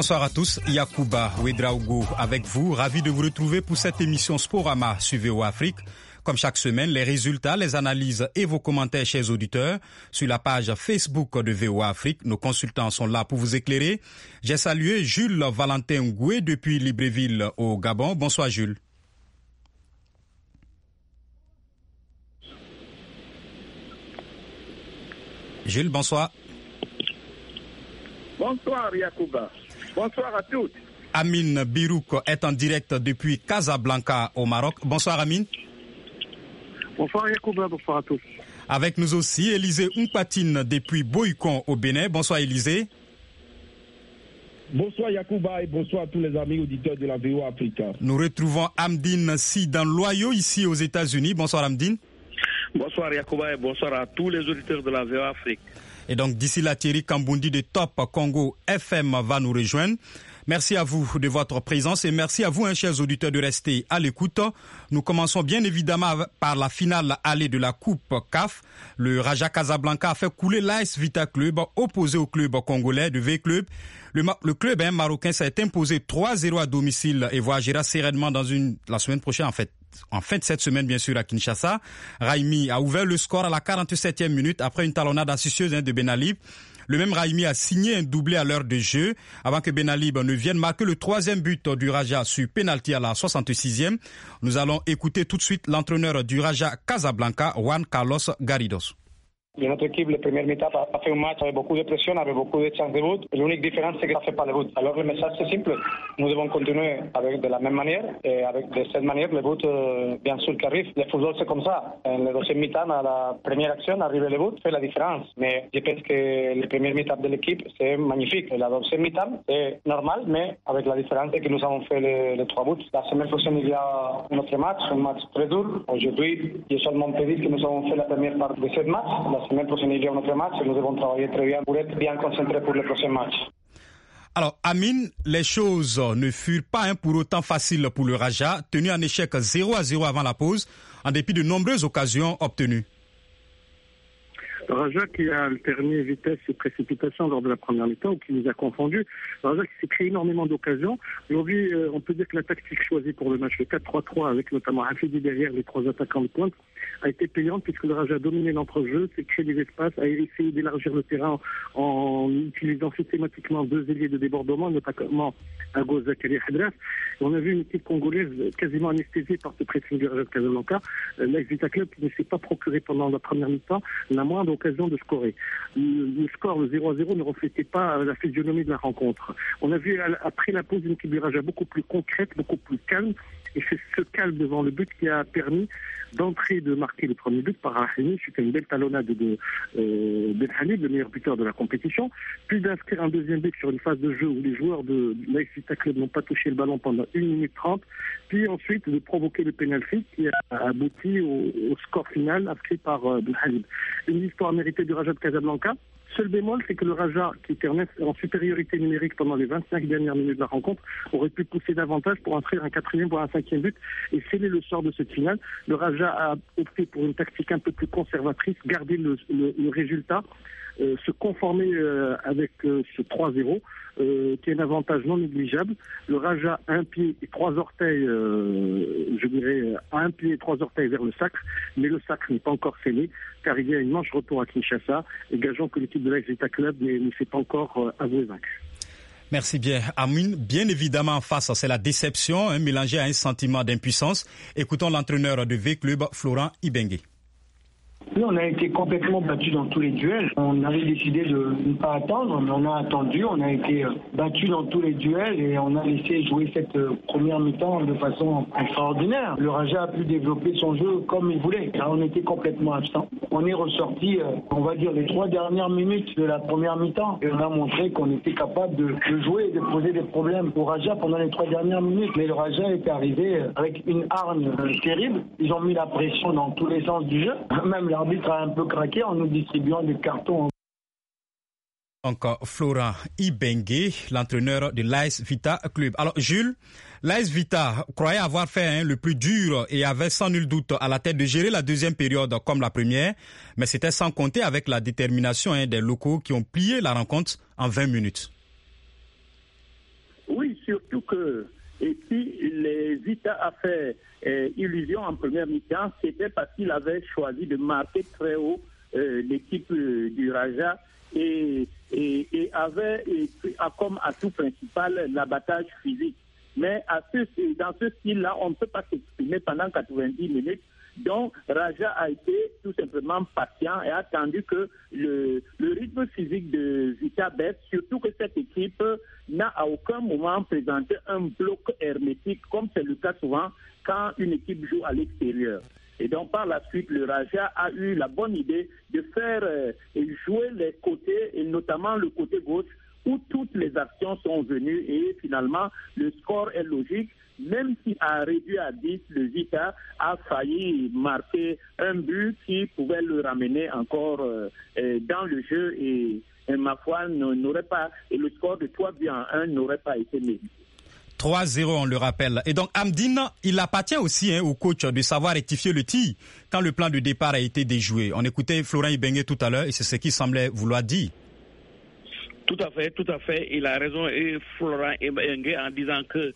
Bonsoir à tous, Yacouba Ouedraogo avec vous, ravi de vous retrouver pour cette émission Sporama sur VOA Afrique. Comme chaque semaine, les résultats, les analyses et vos commentaires, chers auditeurs, sur la page Facebook de VOA Afrique. Nos consultants sont là pour vous éclairer. J'ai salué Jules Valentin Ngoué depuis Libreville au Gabon. Bonsoir Jules. Jules, bonsoir. Bonsoir Yacouba. Bonsoir à tous. Amine Birouk est en direct depuis Casablanca au Maroc. Bonsoir Amine. Bonsoir Yacouba, bonsoir à tous. Avec nous aussi Élisée Mpatine depuis Boycon au Bénin. Bonsoir Élisée. Bonsoir Yacouba et bonsoir à tous les amis auditeurs de la VOA Africa. Nous retrouvons Amdine Sidan Loyo ici aux États-Unis. Bonsoir Amdine. Bonsoir Yacouba et bonsoir à tous les auditeurs de la VOA Afrique. Et donc d'ici là, Thierry Kambundi de Top Congo FM va nous rejoindre. Merci à vous de votre présence et merci à vous, chers auditeurs, de rester à l'écoute. Nous commençons bien évidemment par la finale allée de la Coupe CAF. Le Raja Casablanca a fait couler l'AS Vita Club opposé au club congolais de V-Club. Le club marocain s'est imposé 3-0 à domicile et voyagera sereinement la semaine prochaine en fin de cette semaine, bien sûr, à Kinshasa. Raimi a ouvert le score à la 47e minute après une talonnade astucieuse de Benalib. Le même Raimi a signé un doublé à l'heure de jeu avant que Benalib ne vienne marquer le troisième but du Raja sur penalty à la 66e. Nous allons écouter tout de suite l'entraîneur du Raja Casablanca, Juan Carlos Garridos. Et notre équipe, le premier mi-temps, a fait un match avec beaucoup de pression, avec beaucoup de chances de but. L'unique différence, c'est que ça ne fait pas le but. Alors le message, c'est simple. Nous devons continuer avec de la même manière. Et avec de cette manière, le but, bien sûr, qui arrive. Le football, c'est comme ça. En le deuxième mi-temps, à la première action, arriver le but fait la différence. Mais je pense que le premier mi-temps de l'équipe, c'est magnifique. Et la deuxième mi-temps, c'est normal, mais avec la différence que nous avons fait les trois buts. La semaine prochaine, il y a un autre match, un match très dur. Aujourd'hui, j'ai seulement pu dire que nous avons fait la première partie de ce match. La semaine prochaine, il y a un autre match et nous devons travailler très bien pour être bien concentrés pour le prochain match. Alors, Amine, les choses ne furent pas pour autant faciles pour le Raja, tenu en échec 0-0 avant la pause, en dépit de nombreuses occasions obtenues. Le Raja qui a alterné vitesse et précipitation lors de la première mi-temps, ou qui nous a confondus. Le Raja qui s'est créé énormément d'occasions. Aujourd'hui, on peut dire que la tactique choisie pour le match, le 4-3-3, avec notamment Hafidi derrière les trois attaquants de pointe, a été payante puisque le Raja a dominé l'entrejeu, s'est créé des espaces, a essayé d'élargir le terrain en utilisant systématiquement deux ailiers de débordement, notamment à gauche Zakaria Hadraf. On a vu une équipe congolaise quasiment anesthésiée par ce pressing du Raja de Casablanca. L'AS Vita Club qui ne s'est pas procuré pendant la première mi-temps la moindre occasion de scorer. Le score, le 0-0, ne reflétait pas la physionomie de la rencontre. On a vu après la pause une équipe du Raja beaucoup plus concrète, beaucoup plus calme, et c'est ce calme devant le but qui a permis d'entrer, de marquer le premier but par Rahimi. C'était une belle talonnade de Ben Halid, le meilleur buteur de la compétition, puis d'inscrire un deuxième but sur une phase de jeu où les joueurs de l'AS Vita Club n'ont pas touché le ballon pendant 1 minute 30, puis ensuite de provoquer le pénalty qui a abouti au score final inscrit par Ben Halid. Une histoire méritée du Raja de Casablanca. Seul bémol, c'est que le Raja, qui était en supériorité numérique pendant les 25 dernières minutes de la rencontre, aurait pu pousser davantage pour inscrire un 4e voire un 5e but et sceller le sort de cette finale. Le Raja a opté pour une tactique un peu plus conservatrice, garder le résultat, se conformer avec ce 3-0, qui est un avantage non négligeable. Le Raja a un pied et trois orteils, je dirais, a un pied et trois orteils vers le sacre, mais le sacre n'est pas encore scellé, car il y a une manche retour à Kinshasa, et gageons que l'équipe de l'AS Vita Club ne s'est pas encore avouée vaincre. Merci bien, Amine. Bien évidemment, en face, c'est la déception, mélangée à un sentiment d'impuissance. Écoutons l'entraîneur de V-Club, Florent Ibenge. Nous, on a été complètement battus dans tous les duels. On avait décidé de ne pas attendre, mais on a attendu. On a été battus dans tous les duels et on a laissé jouer cette première mi-temps de façon extraordinaire. Le Raja a pu développer son jeu comme il voulait, car on était complètement absent. On est ressorti, on va dire, les 3 dernières minutes de la première mi-temps et on a montré qu'on était capable de jouer et de poser des problèmes au Raja pendant les 3 dernières minutes. Mais le Raja est arrivé avec une hargne terrible. Ils ont mis la pression dans tous les sens du jeu. Même l'arbitre a un peu craqué en nous distribuant des cartons. Donc, Florent Ibenge, l'entraîneur de l'AS Vita Club. Alors, Jules, l'AS Vita croyait avoir fait le plus dur et avait sans nul doute à la tête de gérer la deuxième période comme la première, mais c'était sans compter avec la détermination des locaux qui ont plié la rencontre en 20 minutes. que et si les Vita a fait illusion en première mi-temps, c'était parce qu'il avait choisi de marquer très haut l'équipe du Raja et avait comme atout principal l'abattage physique. Mais dans ce style-là, on ne peut pas s'exprimer pendant 90 minutes. Donc, Raja a été tout simplement patient et a attendu que le rythme physique de Vita baisse, surtout que cette équipe n'a à aucun moment présenté un bloc hermétique, comme c'est le cas souvent quand une équipe joue à l'extérieur. Et donc, par la suite, le Raja a eu la bonne idée de faire jouer les côtés, et notamment le côté gauche, où toutes les actions sont venues et finalement, le score est logique. Même si à réduit à 10, le Vita a failli marquer un but qui pouvait le ramener encore dans le jeu et ma foi, n'aurait pas, et le score de 3-1 n'aurait pas été mérité. 3-0, on le rappelle. Et donc, Amdine, il appartient aussi au coach de savoir rectifier le tir quand le plan de départ a été déjoué. On écoutait Florent Ibenge tout à l'heure et c'est ce qu'il semblait vouloir dire. Tout à fait. Il a raison, et Florent Ibenge, en disant que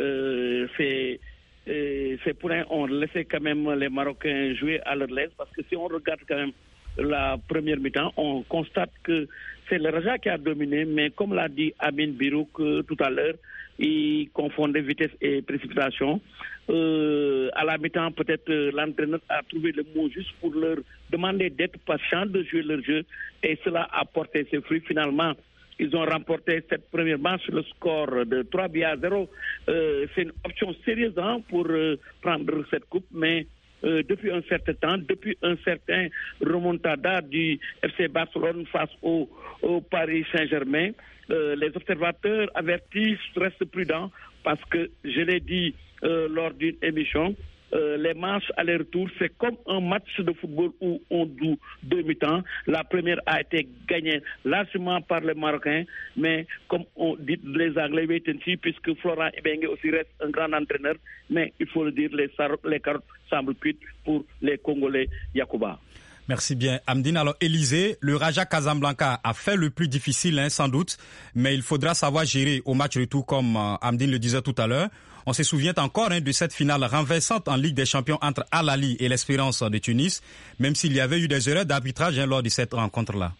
ces points ont laissé quand même les Marocains jouer à leur aise, parce que si on regarde quand même la première mi-temps, on constate que c'est le Raja qui a dominé, mais comme l'a dit Amin Birouk tout à l'heure, il confondait vitesse et précipitation. À la mi-temps, peut-être l'entraîneur a trouvé le mot juste pour leur demander d'être patient, de jouer leur jeu, et cela a porté ses fruits. Finalement, ils ont remporté cette première manche sur le score de 3-0. C'est une option sérieuse pour prendre cette coupe, mais depuis un certain temps, depuis un certain remontada du FC Barcelone face au Paris Saint-Germain, les observateurs avertissent, restent prudents, parce que, je l'ai dit lors d'une émission, les matchs aller-retour, c'est comme un match de football où on joue 2 mi-temps. La première a été gagnée largement par les Marocains, mais comme on dit les Anglais, wait and see, puisque Florent Ibenge aussi reste un grand entraîneur, mais il faut le dire, les carottes semblent cuites pour les Congolais. Yacouba. Merci bien, Amdine. Alors, Élysée, le Raja Casablanca a fait le plus difficile, sans doute, mais il faudra savoir gérer au match retour, comme Amdine le disait tout à l'heure. On se souvient encore de cette finale renversante en Ligue des Champions entre Al Ahly et l'Espérance de Tunis, même s'il y avait eu des erreurs d'arbitrage lors de cette rencontre-là.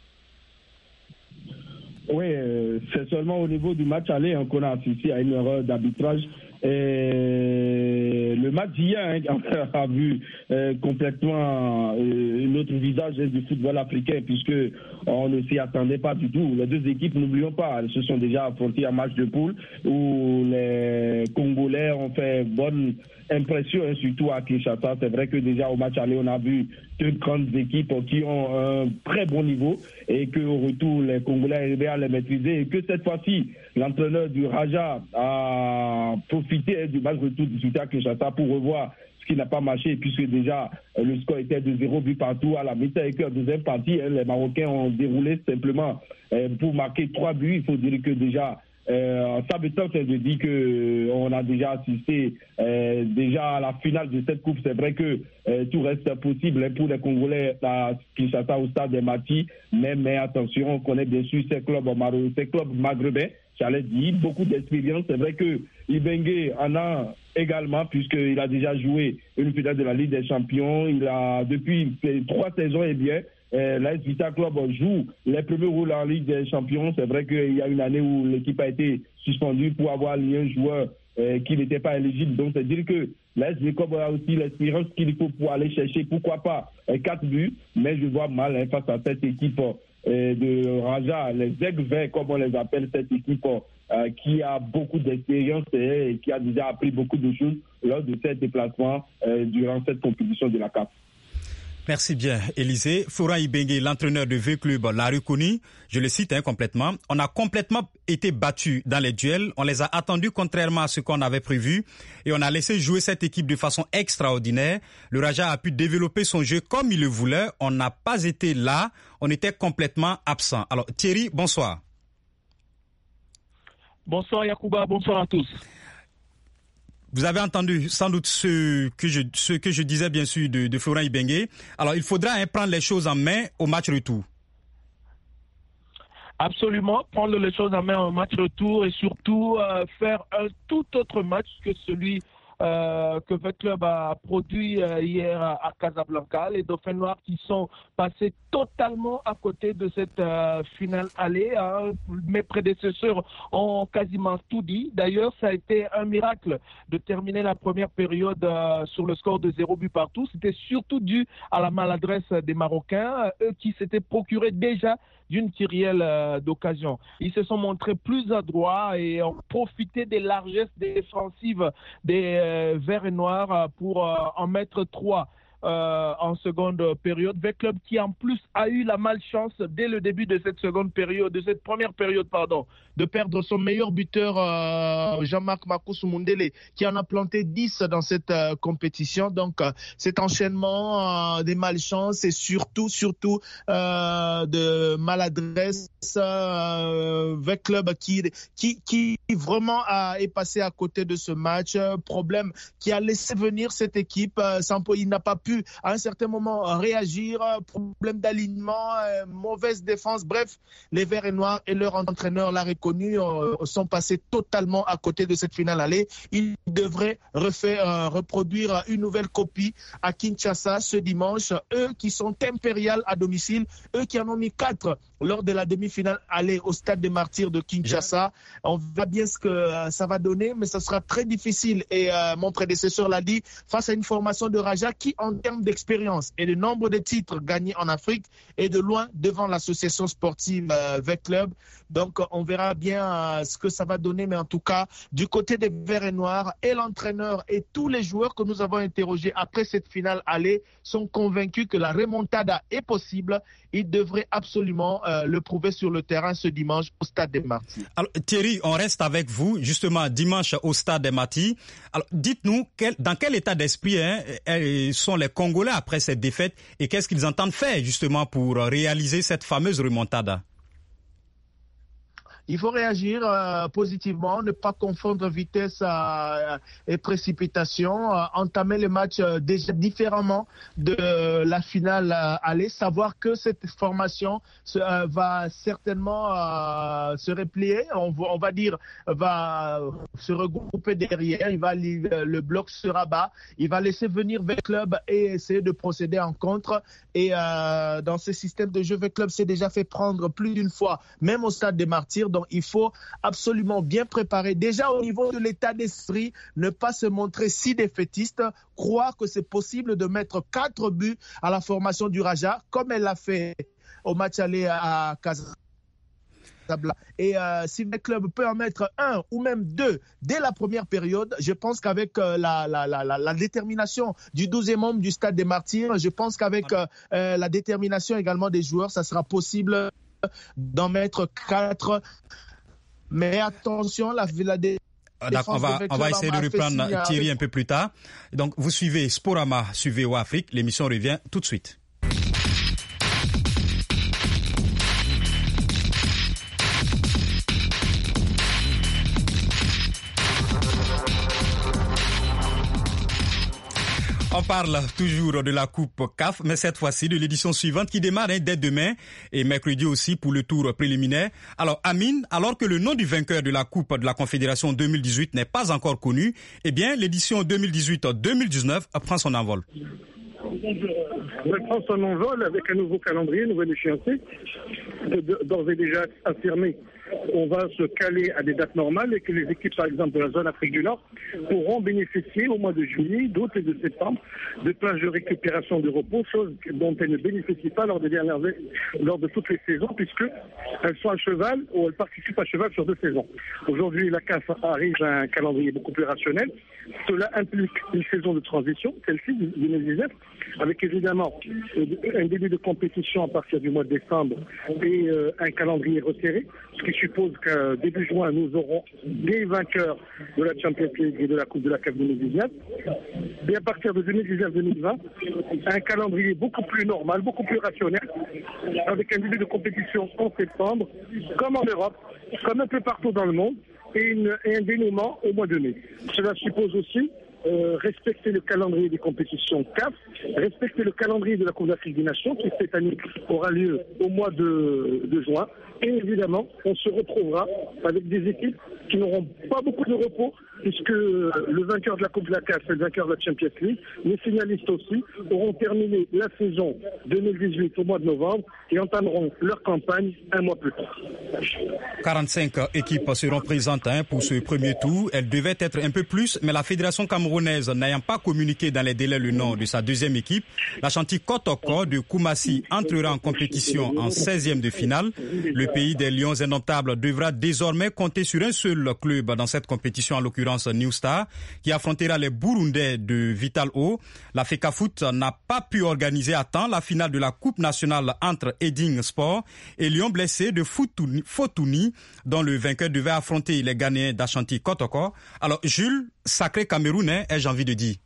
Oui, c'est seulement au niveau du match aller qu'on a assisté à une erreur d'arbitrage. Et le match d'hier a vu complètement un autre visage du football africain, puisque on ne s'y attendait pas du tout. Les deux équipes, n'oublions pas, elles se sont déjà affrontées un match de poule où les Congolais ont fait bonne impression, surtout à Kinshasa. C'est vrai que déjà au match aller, on a vu deux grandes équipes qui ont un très bon niveau et qu'au retour, les Congolais arrivaient à les maîtriser, et que cette fois-ci, l'entraîneur du Raja a profité du match retour disputé à Kinshasa pour revoir ce qui n'a pas marché, puisque déjà le score était de 0 but partout à la mi-temps, et qu'en deuxième partie, les Marocains ont déroulé simplement pour marquer 3 buts. Il faut dire que déjà, ça m'étonne de dire qu'on a déjà assisté déjà à la finale de cette coupe. C'est vrai que tout reste possible pour les Congolais à Kinshasa au stade des Mati, mais attention, on connaît bien sûr ces clubs maghrébins. J'allais dire, beaucoup d'expérience. C'est vrai que Ibenge en a également, puisqu'il a déjà joué une finale de la Ligue des Champions. Il a, depuis 3 saisons, l'AS Vita Club joue les premiers rôles en Ligue des Champions. C'est vrai qu'il y a une année où l'équipe a été suspendue pour avoir lié un joueur qui n'était pas éligible. Donc, c'est dire que l'AS Vita Club a aussi l'expérience qu'il faut pour aller chercher, pourquoi pas, 4 buts. Mais je vois mal face à cette équipe de Raja, les aigles verts, comme on les appelle, cette équipe qui a beaucoup d'expérience et qui a déjà appris beaucoup de choses lors de ces déplacements durant cette compétition de la CAF. Merci bien, Élysée. Florent Ibenge, l'entraîneur de V-Club, l'a reconnu. Je le cite complètement. On a complètement été battus dans les duels. On les a attendus contrairement à ce qu'on avait prévu. Et on a laissé jouer cette équipe de façon extraordinaire. Le Raja a pu développer son jeu comme il le voulait. On n'a pas été là. On était complètement absent. Alors, Thierry, bonsoir. Bonsoir, Yacouba. Bonsoir à tous. Vous avez entendu sans doute ce que je disais bien sûr de Florent Ibenge. Alors il faudra prendre les choses en main au match retour. Absolument, prendre les choses en main en match retour et surtout faire un tout autre match que celui que votre club a produit hier à Casablanca. Les Dauphins Noirs qui sont passés totalement à côté de cette finale aller. Hein. Mes prédécesseurs ont quasiment tout dit. D'ailleurs, ça a été un miracle de terminer la première période sur le score de 0 but partout. C'était surtout dû à la maladresse des Marocains, eux qui s'étaient procurés déjà d'une kyrielle d'occasion. Ils se sont montrés plus adroits et ont profité des largesses défensives des Verts et Noirs pour en mettre 3 en seconde période. Vert Club qui en plus a eu la malchance dès le début de cette première période, de perdre son meilleur buteur Jean-Marc Makoussou Mundele qui en a planté 10 dans cette compétition. Donc cet enchaînement des malchances et surtout de maladresse, Vert Club qui vraiment est passé à côté de ce match. Problème qui a laissé venir cette équipe. Il n'a pas pu à un certain moment réagir, problème d'alignement, mauvaise défense, bref, les Verts et Noirs et leur entraîneur l'a reconnu, sont passés totalement à côté de cette finale aller. Ils devraient reproduire une nouvelle copie à Kinshasa ce dimanche, eux qui sont impériales à domicile, eux qui en ont mis 4 lors de la demi-finale aller au Stade des Martyrs de Kinshasa. On verra bien ce que ça va donner, mais ça sera très difficile et mon prédécesseur l'a dit, face à une formation de Raja qui en termes d'expérience et de nombre de titres gagnés en Afrique est de loin devant l'association sportive Vert Club. Donc on verra bien ce que ça va donner, mais en tout cas du côté des Verts et Noirs et l'entraîneur et tous les joueurs que nous avons interrogés après cette finale aller sont convaincus que la remontada est possible. Ils devraient absolument le prouver sur le terrain ce dimanche au Stade des Martyrs. Alors Thierry, on reste avec vous justement dimanche au Stade des Martyrs. Alors dites-nous dans quel état d'esprit sont les Congolais après cette défaite et qu'est-ce qu'ils entendent faire justement pour réaliser cette fameuse remontada? Il faut réagir positivement, ne pas confondre vitesse et précipitation, entamer le match déjà différemment de la finale aller, savoir que cette formation va certainement se replier, on va dire, va se regrouper derrière, le bloc sera bas, il va laisser venir Vert Club et essayer de procéder en contre. Et dans ce système de jeu, Vert Club s'est déjà fait prendre plus d'une fois, même au Stade des Martyrs. Donc il faut absolument bien préparer. Déjà au niveau de l'état d'esprit, ne pas se montrer si défaitiste, croire que c'est possible de mettre 4 buts à la formation du Raja, comme elle l'a fait au match aller à Casablanca. Et si le club peut en mettre 1 ou même 2 dès la première période, je pense qu'avec la détermination du 12e membre du Stade des Martyrs, je pense qu'avec la détermination également des joueurs, ça sera possible d'en mettre 4. Mais attention, on va essayer de reprendre Thierry un peu plus tard. Donc, vous suivez Sporama sur VOA Afrique. L'émission revient tout de suite. On parle toujours de la Coupe CAF, mais cette fois-ci de l'édition suivante qui démarre dès demain et mercredi aussi pour le tour préliminaire. Alors Amine, alors que le nom du vainqueur de la Coupe de la Confédération 2018 n'est pas encore connu, eh bien l'édition 2018-2019 prend son envol. Elle prend son envol avec un nouveau calendrier, une nouvelle échéancier, d'ores et déjà affirmé. On va se caler à des dates normales et que les équipes, par exemple, de la zone Afrique du Nord pourront bénéficier au mois de juillet, d'août et de septembre de plages de récupération de repos, chose dont elles ne bénéficient pas lors de toutes les saisons, puisqu'elles sont à cheval ou elles participent à cheval sur 2 saisons. Aujourd'hui, la CAF arrive à un calendrier beaucoup plus rationnel. Cela implique une saison de transition, celle-ci, 2019, avec évidemment un début de compétition à partir du mois de décembre et un calendrier resserré, ce qui suppose qu'à début juin, nous aurons des vainqueurs de la Champions League et de la Coupe de la CAF 2019. Et à partir de 2019-2020, un calendrier beaucoup plus normal, beaucoup plus rationnel, avec un début de compétition en septembre, comme en Europe, comme un peu partout dans le monde, et un dénouement au mois de mai. Cela suppose aussi respecter le calendrier des compétitions CAF, respecter le calendrier de la Coupe d'Afrique des Nations qui cette année aura lieu au mois de juin Et évidemment, on se retrouvera avec des équipes qui n'auront pas beaucoup de repos, puisque le vainqueur de la Coupe de la CAF et le vainqueur de la Champions League, les finalistes aussi, auront terminé la saison 2018 au mois de novembre et entameront leur campagne un mois plus tard. 45 équipes seront présentes pour ce premier tour. Elles devaient être un peu plus, mais la fédération camerounaise n'ayant pas communiqué dans les délais le nom de sa deuxième équipe, l'Ashanti Kotoko de Koumassi entrera en compétition en 16e de finale. Le pays des Lions indomptables devra désormais compter sur un seul club dans cette compétition, en l'occurrence New Star, qui affrontera les Burundais de Vital O. La FECAFOOT n'a pas pu organiser à temps la finale de la Coupe nationale entre Eding Sport et Lyon blessé de Fotouni, dont le vainqueur devait affronter les Ghanéens d'Ashanti Kotoko. Alors Jules, sacré Camerounais, ai-je envie de dire.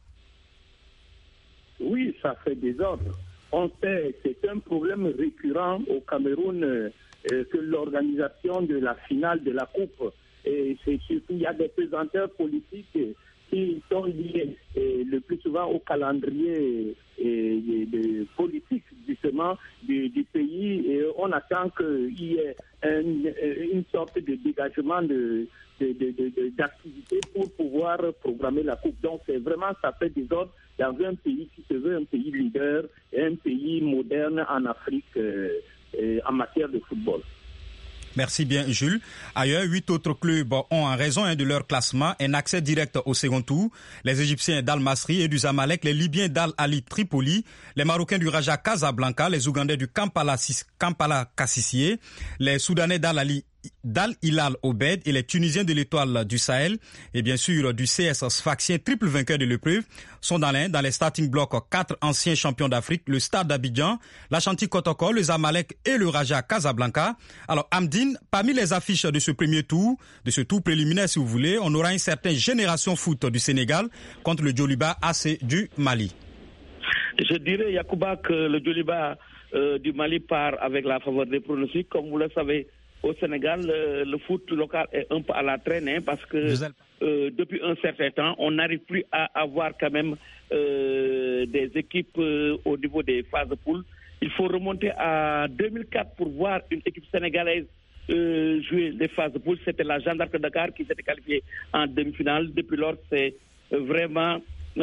Oui, ça fait désordre. On sait, c'est un problème récurrent au Cameroun que l'organisation de la finale de la Coupe. Et c'est surtout, il y a des pesanteurs politiques qui sont liés le plus souvent au calendrier politique justement du pays. Et on attend qu'il y ait une sorte de dégagement d'activité pour pouvoir programmer la Coupe. Donc c'est vraiment, ça fait désordre dans un pays qui se veut un pays leader et un pays moderne en Afrique en matière de football. Merci bien, Jules. Ailleurs, 8 autres clubs ont, en raison de leur classement, un accès direct au second tour. Les Égyptiens d'Al Masri et du Zamalek, les Libyens d'Al Ali Tripoli, les Marocains du Raja Casablanca, les Ougandais du Kampala Kassissié, les Soudanais d'Al Hilal Obed et les Tunisiens de l'Étoile du Sahel et bien sûr du CS Sfaxien, triple vainqueur de l'épreuve, sont dans les starting blocks 4 anciens champions d'Afrique, le Stade d'Abidjan, l'Ashanti Kotoko, le Zamalek et le Raja Casablanca. Alors Amdine, parmi les affiches de ce premier tour, de ce tour préliminaire si vous voulez, on aura une certaine génération foot du Sénégal contre le Djoliba AC du Mali. Je dirais, Yacouba, que le Djoliba du Mali part avec la faveur des pronostics. Comme vous le savez, au Sénégal, le foot local est un peu à la traîne parce que depuis un certain temps, on n'arrive plus à avoir quand même des équipes au niveau des phases de poule. Il faut remonter à 2004 pour voir une équipe sénégalaise jouer les phases de poule. C'était la Jeanne d'Arc de Dakar qui s'était qualifiée en demi-finale. Depuis lors, c'est vraiment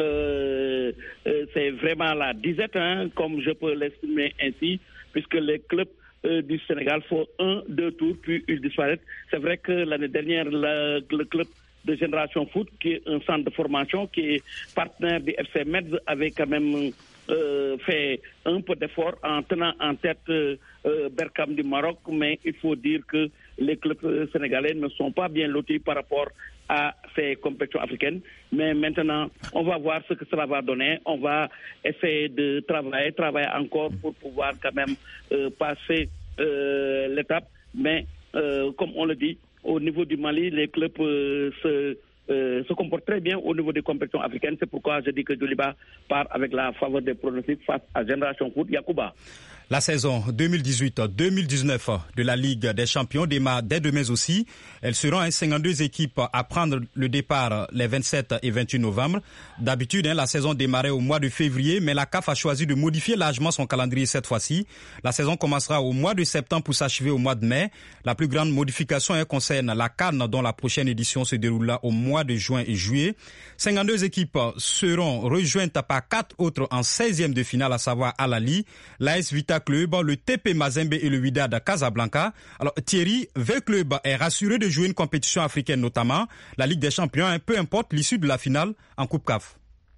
la disette, comme je peux l'exprimer ainsi, puisque les clubs du Sénégal font 1-2 tours, puis ils disparaissent. C'est vrai que l'année dernière, le club de Génération Foot, qui est un centre de formation, qui est partenaire du FC Metz, avait quand même fait un peu d'effort en tenant en tête Berkane du Maroc, mais il faut dire que les clubs sénégalais ne sont pas bien lotis par rapport à ces compétitions africaines. Mais maintenant, on va voir ce que cela va donner. On va essayer de travailler encore pour pouvoir quand même passer l'étape. Mais comme on le dit, au niveau du Mali, les clubs se comportent très bien au niveau des compétitions africaines. C'est pourquoi je dis que Djoliba part avec la faveur des pronostics face à Génération Foot. Yacouba. La saison 2018-2019 de la Ligue des Champions démarre dès demain aussi. Elles seront 52 équipes à prendre le départ les 27 et 28 novembre. D'habitude, la saison démarrait au mois de février, mais la CAF a choisi de modifier largement son calendrier cette fois-ci. La saison commencera au mois de septembre pour s'achever au mois de mai. La plus grande modification concerne la CAN, dont la prochaine édition se déroulera au mois de juin et juillet. 52 équipes seront rejointes par 4 autres en 16e de finale, à savoir Al Ali, l'AS Vita Club, le TP Mazembe et le Wydad Casablanca. Alors Thierry, V Club est rassuré de jouer une compétition africaine, notamment la Ligue des Champions, peu importe l'issue de la finale en Coupe CAF.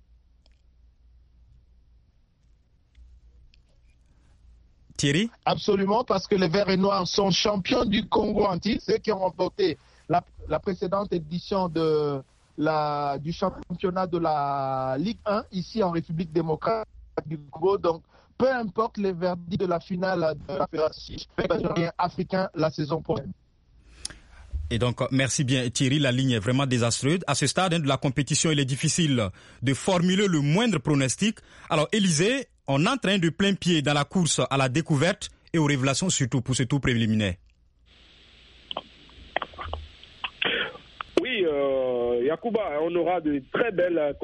Thierry? Absolument, parce que les Verts et Noirs sont champions du Congo en titre, ceux qui ont remporté la précédente édition du championnat de la Ligue 1 ici en République démocratique du Congo. Donc, peu importe les verdicts de la finale de la fédération africain la saison prochaine. Et donc, merci bien Thierry, la ligne est vraiment désastreuse. À ce stade de la compétition, il est difficile de formuler le moindre pronostic. Alors, Élisée, on est en train de plein pied dans la course à la découverte et aux révélations, surtout pour ce tour préliminaire. Oui, Yacouba, on aura de très belles